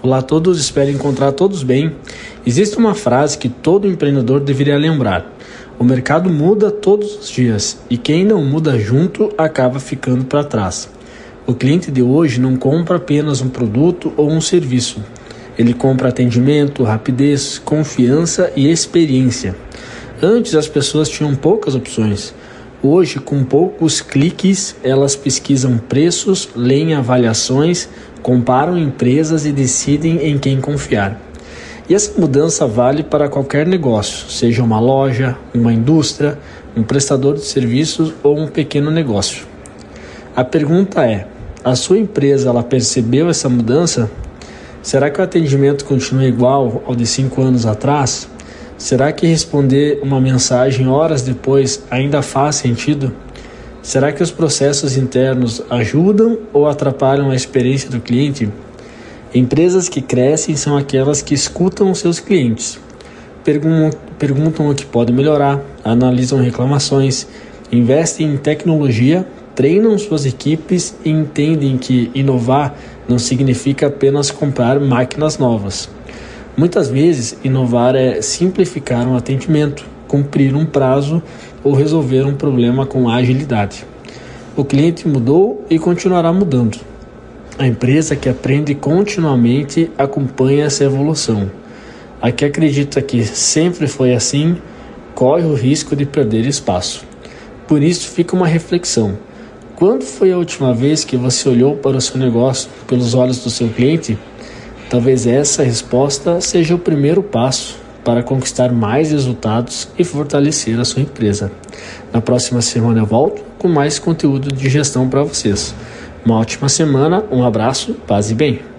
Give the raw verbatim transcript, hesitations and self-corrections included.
Olá a todos, espero encontrar todos bem. Existe uma frase que todo empreendedor deveria lembrar: o mercado muda todos os dias e quem não muda junto acaba ficando para trás. O cliente de hoje não compra apenas um produto ou um serviço. Ele compra atendimento, rapidez, confiança e experiência. Antes as pessoas tinham poucas opções. Hoje, com poucos cliques, elas pesquisam preços, leem avaliações, comparam empresas e decidem em quem confiar. E essa mudança vale para qualquer negócio, seja uma loja, uma indústria, um prestador de serviços ou um pequeno negócio. A pergunta é: a sua empresa ela percebeu essa mudança? Será que o atendimento continua igual ao de cinco anos atrás? Será que responder uma mensagem horas depois ainda faz sentido? Será que os processos internos ajudam ou atrapalham a experiência do cliente? Empresas que crescem são aquelas que escutam os seus clientes, pergun- perguntam o que pode melhorar, analisam reclamações, investem em tecnologia, treinam suas equipes e entendem que inovar não significa apenas comprar máquinas novas. Muitas vezes, inovar é simplificar um atendimento, cumprir um prazo ou resolver um problema com agilidade. O cliente mudou e continuará mudando. A empresa que aprende continuamente acompanha essa evolução. A que acredita que sempre foi assim, corre o risco de perder espaço. Por isso fica uma reflexão. Quando foi a última vez que você olhou para o seu negócio pelos olhos do seu cliente? Talvez essa resposta seja o primeiro passo para conquistar mais resultados e fortalecer a sua empresa. Na próxima semana eu volto com mais conteúdo de gestão para vocês. Uma ótima semana, um abraço, paz e bem.